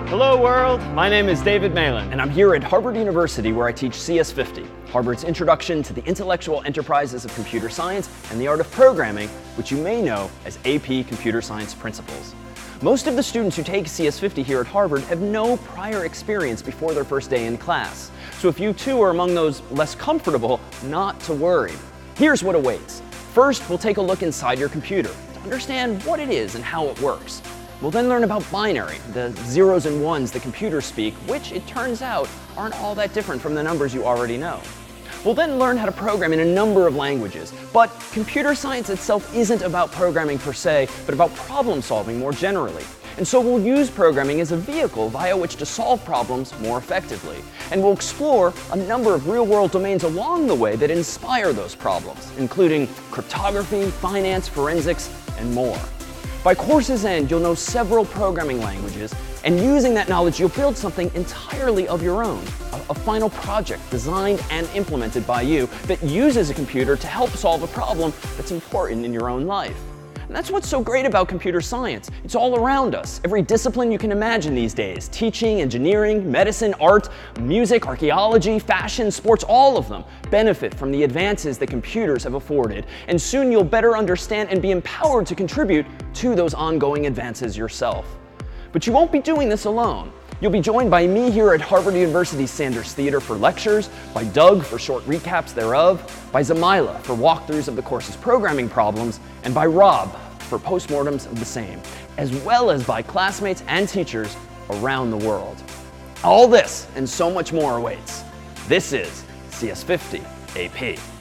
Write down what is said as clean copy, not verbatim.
Hello world, my name is David Malin, and I'm here at Harvard University where I teach CS50, Harvard's Introduction to the Intellectual Enterprises of Computer Science and the Art of Programming, which you may know as AP Computer Science Principles. Most of the students who take CS50 here at Harvard have no prior experience before their first day in class. So if you too are among those less comfortable, not to worry. Here's what awaits. First, we'll take a look inside your computer to understand what it is and how it works. We'll then learn about binary, the zeros and ones the computers speak, which it turns out aren't all that different from the numbers you already know. We'll then learn how to program in a number of languages, but computer science itself isn't about programming per se, but about problem solving more generally. And so we'll use programming as a vehicle via which to solve problems more effectively. And we'll explore a number of real-world domains along the way that inspire those problems, including cryptography, finance, forensics, and more. By course's end, you'll know several programming languages, and using that knowledge, you'll build something entirely of your own, a final project designed and implemented by you that uses a computer to help solve a problem that's important in your own life. And that's what's so great about computer science. It's all around us. Every discipline you can imagine these days, teaching, engineering, medicine, art, music, archaeology, fashion, sports, all of them benefit from the advances that computers have afforded. And soon you'll better understand and be empowered to contribute to those ongoing advances yourself. But you won't be doing this alone. You'll be joined by me here at Harvard University Sanders Theater for lectures, by Doug for short recaps thereof, by Zamila for walkthroughs of the course's programming problems, and by Rob for postmortems of the same, as well as by classmates and teachers around the world. All this and so much more awaits. This is CS50 AP.